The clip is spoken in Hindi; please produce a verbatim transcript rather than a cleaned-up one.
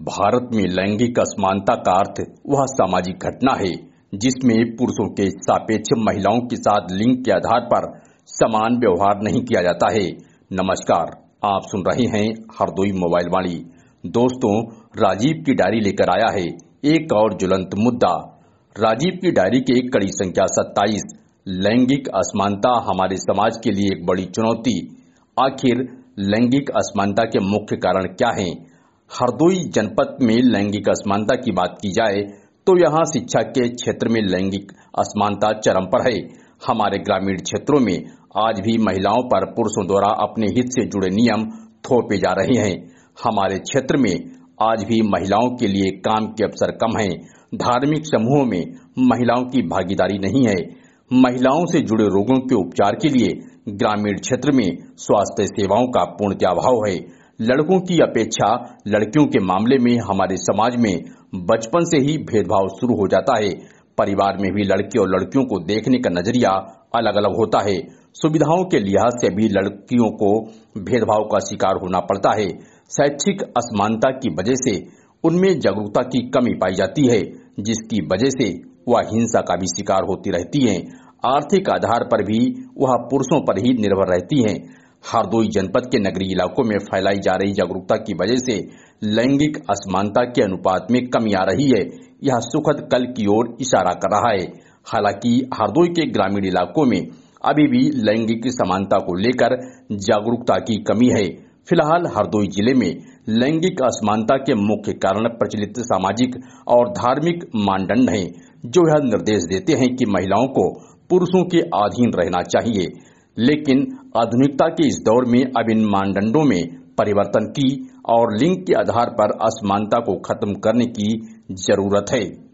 भारत में लैंगिक असमानता का अर्थ वह सामाजिक घटना है जिसमें पुरुषों के सापेक्ष महिलाओं के साथ लिंग के आधार पर समान व्यवहार नहीं किया जाता है। नमस्कार, आप सुन रहे हैं हरदोई मोबाइल वाणी। दोस्तों, राजीव की डायरी लेकर आया है एक और ज्वलंत मुद्दा। राजीव की डायरी के कड़ी संख्या सत्ताईस, लैंगिक असमानता हमारे समाज के लिए एक बड़ी चुनौती। आखिर लैंगिक असमानता के मुख्य कारण क्या हैं? हरदोई जनपद में लैंगिक असमानता की बात की जाए तो यहाँ शिक्षा के क्षेत्र में लैंगिक असमानता चरम पर है। हमारे ग्रामीण क्षेत्रों में आज भी महिलाओं पर पुरुषों द्वारा अपने हित से जुड़े नियम थोपे जा रहे हैं। हमारे क्षेत्र में आज भी महिलाओं के लिए काम के अवसर कम हैं। धार्मिक समूहों में महिलाओं की भागीदारी नहीं है। महिलाओं से जुड़े रोगों के उपचार के लिए ग्रामीण क्षेत्र में स्वास्थ्य सेवाओं का पूर्णतः अभाव है। लड़कों की अपेक्षा लड़कियों के मामले में हमारे समाज में बचपन से ही भेदभाव शुरू हो जाता है। परिवार में भी लड़के और लड़कियों को देखने का नजरिया अलग अलग होता है। सुविधाओं के लिहाज से भी लड़कियों को भेदभाव का शिकार होना पड़ता है। शैक्षिक असमानता की वजह से उनमें जागरूकता की कमी पाई जाती है, जिसकी वजह से वह हिंसा का भी शिकार होती रहती हैं। आर्थिक आधार पर भी वह पुरुषों पर ही निर्भर रहती हैं। हरदोई जनपद के नगरीय इलाकों में फैलाई जा रही जागरूकता की वजह से लैंगिक असमानता के अनुपात में कमी आ रही है। यह सुखद कल की ओर इशारा कर रहा है। हालांकि हरदोई के ग्रामीण इलाकों में अभी भी लैंगिक समानता को लेकर जागरूकता की कमी है। फिलहाल हरदोई जिले में लैंगिक असमानता के मुख्य कारण प्रचलित सामाजिक और धार्मिक मानदंड हैं, जो यह निर्देश देते हैं कि महिलाओं को पुरुषों के अधीन रहना चाहिए। लेकिन आधुनिकता के इस दौर में अब इन मानदंडों में परिवर्तन की और लिंग के आधार पर असमानता को खत्म करने की जरूरत है।